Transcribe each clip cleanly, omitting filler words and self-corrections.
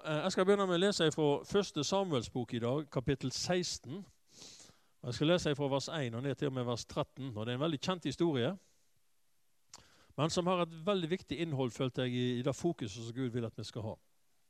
Jeg skal begynne med å lese fra første Samuels bok i dag, kapittel 16. Jeg skal lese fra vers 1 og ned til og med vers 13, og det er en veldig kjent historie, men som har et veldig viktig innhold, følte jeg, i det fokuset som Gud vil at vi skal ha.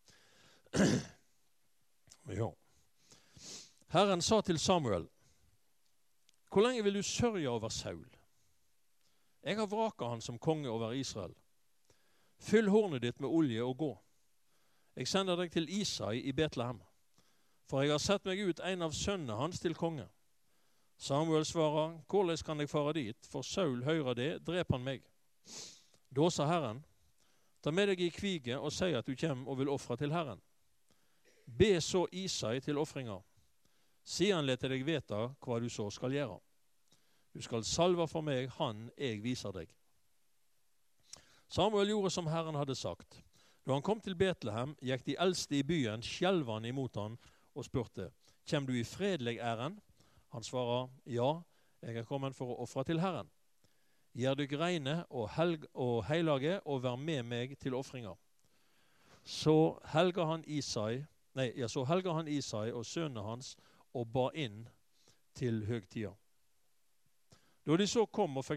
Ja. Herren sa til Samuel: «Hvor lenge vil du sørge over Saul? Jeg har vraket han som konge over Israel. Fyll hornet ditt med olje og gå. Jeg sender deg til Isai i Betlehem, for jeg har sett meg ut en av sønnene hans til konge.» Samuel svarer: «Hvordan kan jeg fare dit? For Saul hører det, drep han meg.» Da sa Herren: «Ta med deg i kvige og si at du kommer og vil offre til Herren. Be så Isai til offringer. Si han lette deg vite hva du så skal gjøre. Du skal salve for meg han jeg viser deg.» Samuel gjorde som Herren hadde sagt. Da han kom til Betlehem, gikk de eldste i byen skjelvende imot han og spurte: «Kjem du i fredelig æren?» Han svarer: «Ja, jeg er kommet for å offre til Herren. Gjør dykk reine og heilage og vær med meg til offringer.» Så helga han Isai og sønnene hans og ba inn til høgtida. Da de så kom og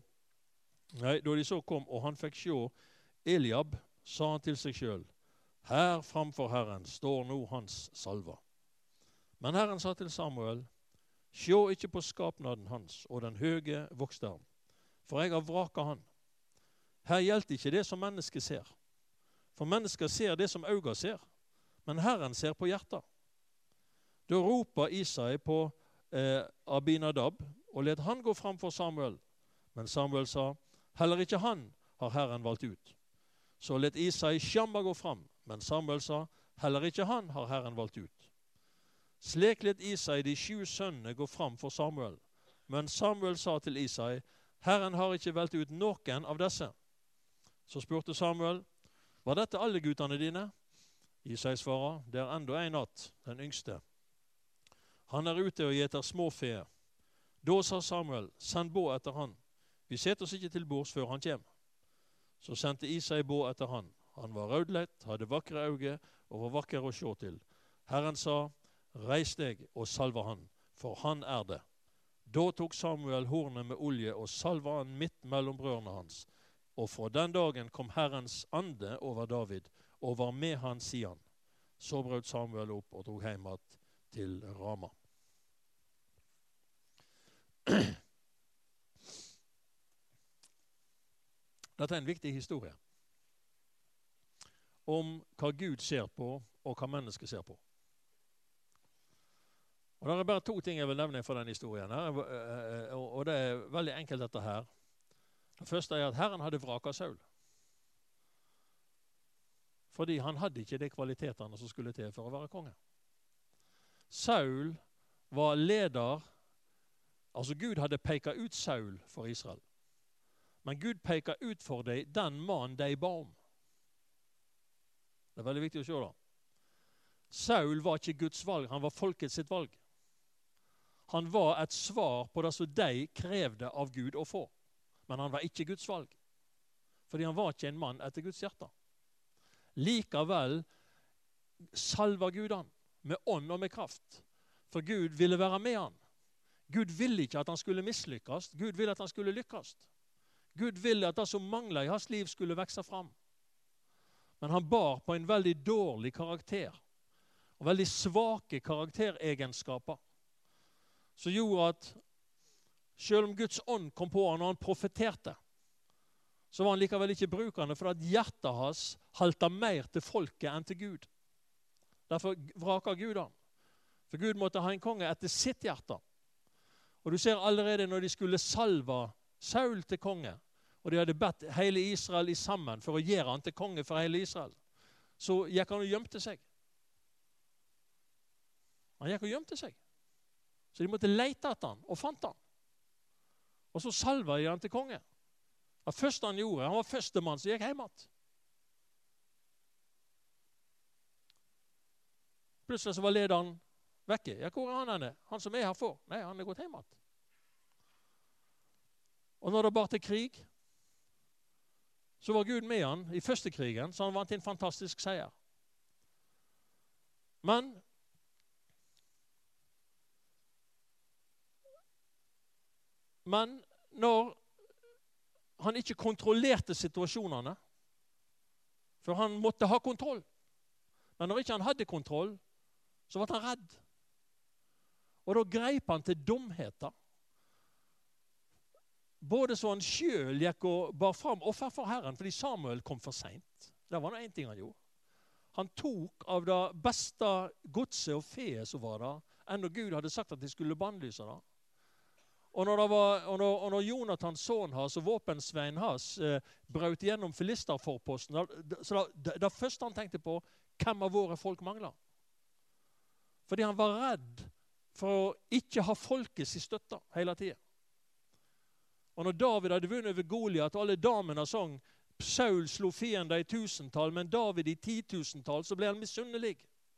han fikk sjå Eliab, sa han til seg sjøl: «Her framfor Herren står nå hans salva.» Men Herren sa til Samuel: «Sjå ikke på skapnaden hans og den høge voksteren, for jeg har vraket han. Her gjelder ikke det som mennesket ser. For mennesker ser det som øynene ser, men Herren ser på hjertet.» Da ropa Isai på Abinadab og let han gå fram for Samuel. Men Samuel sa: «Heller ikke han har Herren valgt ut.» Så let Isai Shamma gå fram, men Samuel sa: «Heller ikke han har Herren valgt ut.» Slik let Isai de 7 sønnene gå fram for Samuel. Men Samuel sa til Isai: «Herren har ikke valgt ut noen av disse.» Så spurte Samuel: «Var dette alle guttene dine?» Isai svarer: «Det er enda en att, den yngste. Han er ute og gjeter små fe.» Da sa Samuel: «Send båd etter han. Vi setter oss ikke til bords før han kommer.» Så sendte Isai båd etter han. Han var rødlett, hadde vakre øyne og var vakker å se til. Herren sa: «Reis deg og salva han, for han er det.» Da tok Samuel hornet med olje og salva han midt mellom brødrene hans. Og fra den dagen kom Herrens ande over David, og var med han, sier han. Så brøt Samuel opp og drog hjem til Rama. Dette er en viktig historie om hva Gud ser på, og hva mennesket ser på. Og det er bare 2 ting jeg vil nevne fra den historien her, og det er veldig enkelt dette her. Det første er at Herren hadde vraket Saul, fordi han hadde ikke de kvalitetene som skulle til for å være konge. Saul var leder, altså Gud hadde peket ut Saul for Israel, men Gud peket ut for dem den mannen de ba om. Det er veldig viktig å se da. Saul var ikke Guds valg, han var folkets sitt valg. Han var et svar på det som de krevde av Gud å få. Men han var ikke Guds valg, fordi han var ikke en mann etter Guds hjerte. Likevel salva Gud han med ånd og med kraft, for Gud ville være med han. Gud ville ikke at han skulle mislykkes, Gud ville at han skulle lykkes. Gud ville at det som manglet i hans liv skulle vekse fram. Men han bar på en veldig dårlig karakter, og veldig svake karakteregenskaper, som gjorde at selv om Guds ånd kom på han og han profeterte, så var han likevel ikke brukende, for at hjertet hans halta mer til folket enn til Gud. Derfor vraket Gud han. For Gud måtte ha en konge etter sitt hjerte. Og du ser allerede når de skulle salva Saul til konge, og de hadde bedt hele Israel i sammen for å gjøre han til konge for hele Israel, så gikk han og gjemte seg. Han gikk og gjemte seg. Så de måtte lete etter han, og fant han. Og så salva de han til konge. Det første han gjorde, han var første mann som gikk hjem igjen. Plutselig så var lederen vekke. Ja, hvor er han henne? Han som er her for? Nei, han er gått hjem igjen. Og når det bar til krig, så var Gud med han i første krigen, så han vant en fantastisk seier. Men når han ikke kontrollerte situasjonene, for han måtte ha kontroll, men når ikke han hadde kontroll, så var han redd. Og da greip han til dumheter. Både så han selv gikk og bar fram offer for Herren, fordi Samuel kom for sent. Det var en ting han gjorde. Han tok av det beste godset og feet som var der, enn når Gud hadde sagt at de skulle bannlyse det. Og når Jonathan, sønnen hans og våpensveien hans, brøt gjennom filisterforposten, så det første han tenkte på, hvem av våre folk mangler? Fordi han var redd for å ikke ha folkets støtte hele tiden. Og når David hadde vunnet over Goliat, og alle damene sang, Saul slo fiender i 1000-tall, men David i 10 000-tall, så ble han misunnelig.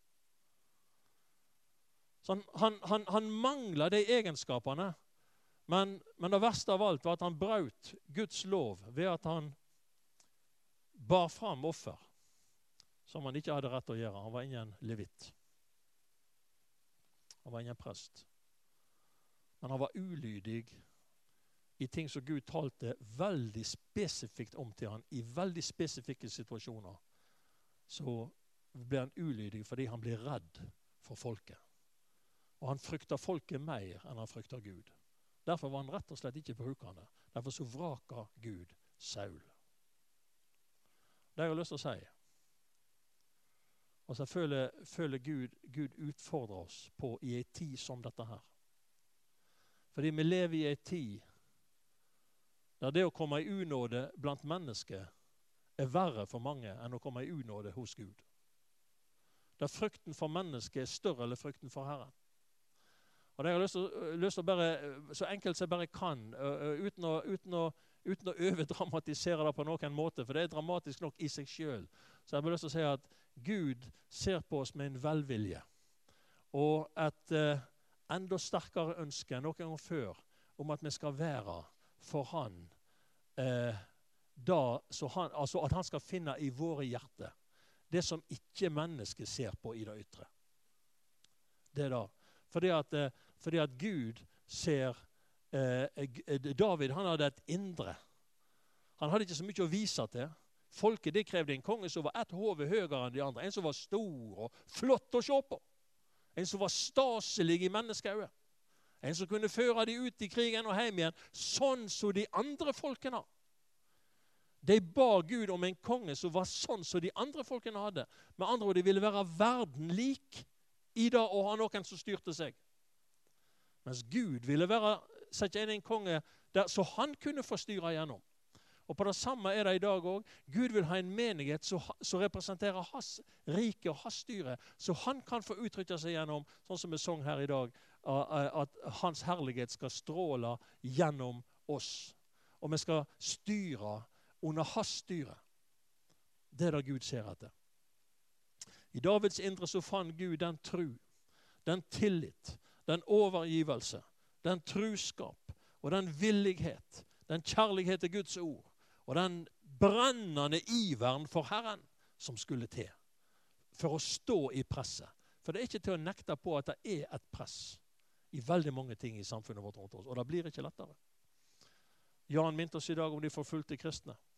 Så han manglet de egenskapene, men det verste av alt var at han brøt Guds lov ved at han bar fram offer, som han ikke hadde rett til å gjøre. Han var ingen levit. Han var ingen prest. Men han var ulydig i ting som Gud talte veldig spesifikt om til han, i veldig spesifikke situasjoner. Så ble han ulydig fordi han ble redd for folket. Og han frykta folket mer enn han frykta Gud. Derfor var han rett og slett ikke brukende. Derfor så vraka Gud Saul. Det har jeg lyst til å si. Og så føler Gud utfordrer oss på i en tid som dette her. Fordi vi lever i en tid der det å komme i unåde blant mennesker er verre for mange enn å komme i unåde hos Gud. Der frykten for mennesket er større eller frykten for Herren. Og det har jeg lyst til å bare, så enkelt som jeg bare kan, uten å overdramatisere det på noen måte, for det er dramatisk nok i seg selv. Så jeg har bare lyst til å si at Gud ser på oss med en velvilje, og et enda sterkere ønske enn noen gang før, om at vi skal være for han, altså at han skal finne i våre hjerter det som ikke mennesket ser på i det ytre. Det da. Fordi at Gud ser David, han hadde et indre. Han hadde ikke så mye å vise til. Folket, det krevde en konge som var ett hode høyere enn de andre. En som var stor og flott å se på. En som var staselig i menneskeøyne. En som kunne føre de ut i krigen og hjem igjen, sånn som de andre folkene. De ba Gud om en konge som var sånn som de andre folkene hadde. Med andre ord, de ville være verden lik i det å ha noen som styrte seg. Mens Gud ville sette inn en konge der, så han kunne få styre gjennom. Og på det samme er det i dag også. Gud vil ha en menighet som representerer hans rike og hans styre, så han kan få uttrykke seg gjennom, sånn som vi sang her i dag, at hans herlighet skal stråle gjennom oss. Og vi skal styre under hans styre. Det er det Gud ser etter. I Davids indre så fant Gud den tro, den tillit, den overgivelse, den truskap og den villighet, den kjærlighet til Guds ord og den brennende iveren for Herren som skulle til for å stå i presset. For det er ikke til å nekte på at det er et press i veldig mange ting i samfunnet vårt rundt oss, og det blir ikke lettere. Jan minte oss i dag om de forfulgte kristne.